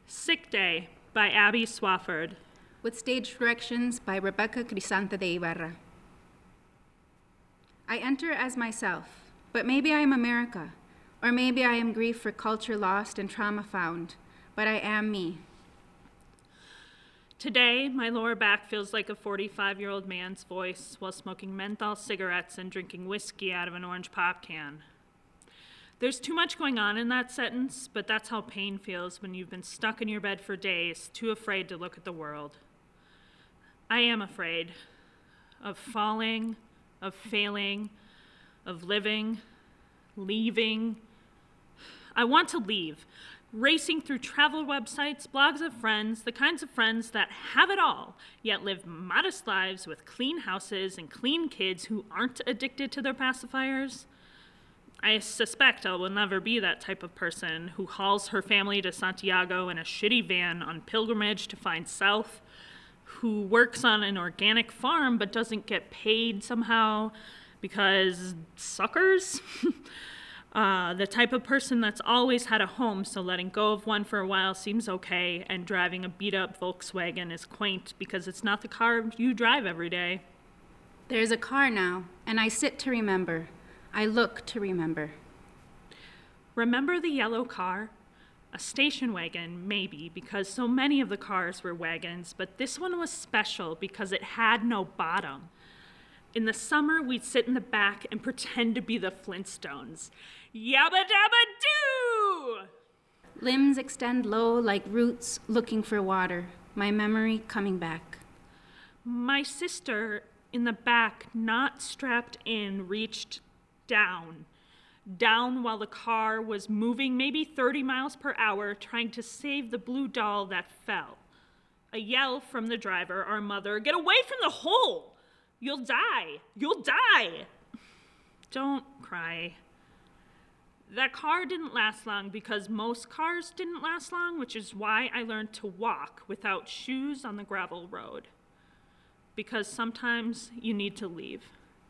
Sick Day by Abby Swafford. With stage directions by Rebecca Crisanta de Ibarra. I enter as myself, but maybe I am America, or maybe I am grief for culture lost and trauma found, but I am me. Today, my lower back feels like a 45-year-old man's voice while smoking menthol cigarettes and drinking whiskey out of an orange pop can. There's too much going on in that sentence, but that's how pain feels when you've been stuck in your bed for days, too afraid to look at the world. I am afraid of falling, of failing, of living, leaving. I want to leave, racing through travel websites, blogs of friends, the kinds of friends that have it all, yet live modest lives with clean houses and clean kids who aren't addicted to their pacifiers. I suspect I will never be that type of person who hauls her family to Santiago in a shitty van on pilgrimage to find self, who works on an organic farm but doesn't get paid somehow because suckers. The type of person that's always had a home, so letting go of one for a while seems okay, and driving a beat-up Volkswagen is quaint because it's not the car you drive every day. There's a car now, and I sit to remember. I look to remember. Remember the yellow car? A station wagon, maybe, because so many of the cars were wagons, but this one was special because it had no bottom. In the summer, we'd sit in the back and pretend to be the Flintstones. Yabba dabba doo! Limbs extend low like roots looking for water, my memory coming back. My sister, in the back, not strapped in, reached down while the car was moving maybe 30 miles per hour, trying to save the blue doll that fell. A yell from the driver, our mother, "Get away from the hole! You'll die! You'll die!" Don't cry. That car didn't last long because most cars didn't last long, which is why I learned to walk without shoes on the gravel road. Because sometimes you need to leave.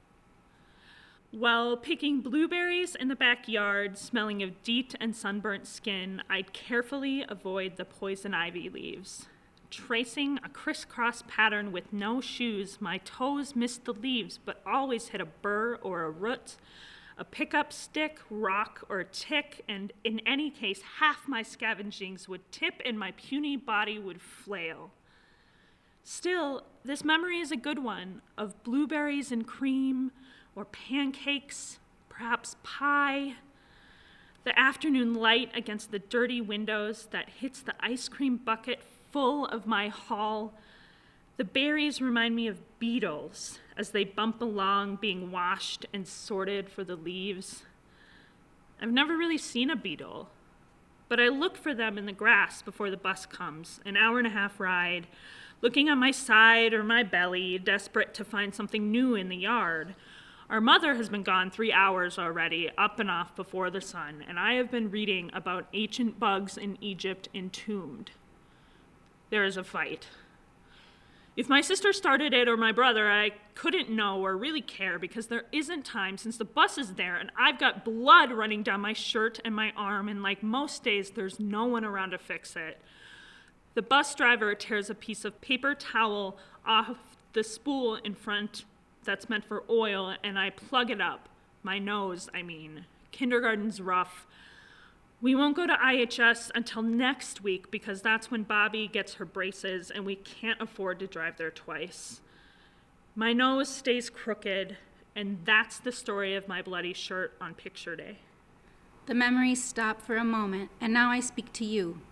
While picking blueberries in the backyard, smelling of DEET and sunburnt skin, I'd carefully avoid the poison ivy leaves. Tracing a crisscross pattern with no shoes, my toes missed the leaves, but always hit a burr or a root, a pickup stick, rock, or tick, and in any case, half my scavengings would tip and my puny body would flail. Still, this memory is a good one, of blueberries and cream, or pancakes, perhaps pie. The afternoon light against the dirty windows that hits the ice cream bucket full of my hall. The berries remind me of beetles as they bump along, being washed and sorted for the leaves. I've never really seen a beetle, but I look for them in the grass before the bus comes, an hour-and-a-half ride, looking on my side or my belly, desperate to find something new in the yard. Our mother has been gone 3 hours already, up and off before the sun, and I have been reading about ancient bugs in Egypt entombed. There is a fight. If my sister started it or my brother, I couldn't know or really care because there isn't time since the bus is there and I've got blood running down my shirt and my arm, and like most days, there's no one around to fix it. The bus driver tears a piece of paper towel off the spool in front that's meant for oil, and I plug it up. My nose, I mean. Kindergarten's rough. We won't go to IHS until next week because that's when Bobby gets her braces and we can't afford to drive there twice. My nose stays crooked, and that's the story of my bloody shirt on picture day. The memories stop for a moment, and now I speak to you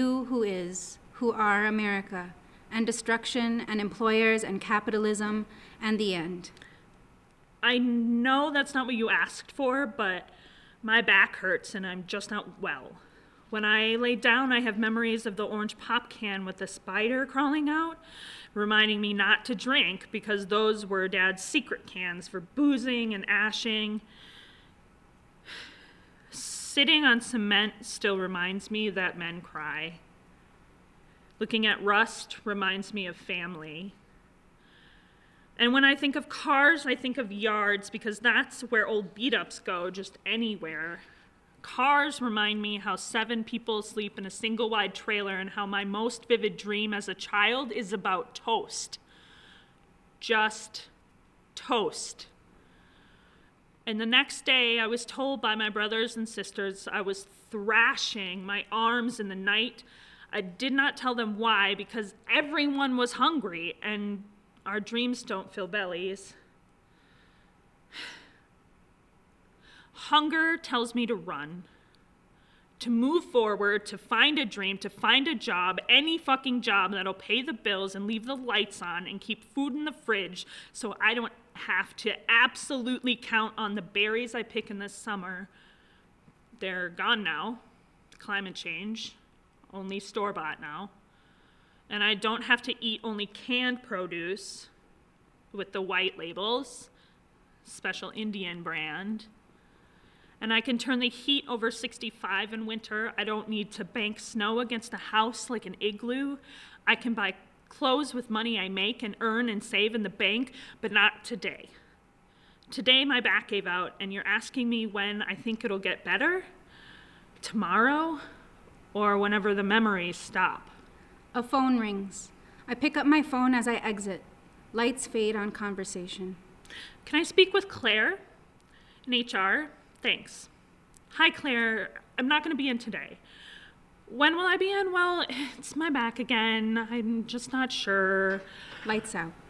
who are America, and destruction and employers and capitalism and the end. I know that's not what you asked for, but my back hurts and I'm just not well. When I lay down, I have memories of the orange pop can with the spider crawling out, reminding me not to drink because those were Dad's secret cans for boozing and ashing. Sitting on cement still reminds me that men cry. Looking at rust reminds me of family. And when I think of cars, I think of yards because that's where old beat-ups go, just anywhere. Cars remind me how 7 people sleep in a single wide trailer and how my most vivid dream as a child is about toast. Just toast. And the next day, I was told by my brothers and sisters I was thrashing my arms in the night. I did not tell them why, because everyone was hungry, and our dreams don't fill bellies. Hunger tells me to run, to move forward, to find a dream, to find a job, any fucking job that'll pay the bills and leave the lights on and keep food in the fridge so I don't have to absolutely count on the berries I pick in the summer. They're gone now. Climate change. Only store-bought now. And I don't have to eat only canned produce with the white labels, special Indian brand. And I can turn the heat over 65 in winter. I don't need to bank snow against a house like an igloo. I can buy clothes with money I make and earn and save in the bank, but not today. Today my back gave out, and you're asking me when I think it'll get better? Tomorrow? Or whenever the memories stop? A phone rings. I pick up my phone as I exit. Lights fade on conversation. Can I speak with Claire in HR? Thanks. Hi, Claire. I'm not going to be in today. When will I be in? Well, it's my back again. I'm just not sure. Lights out.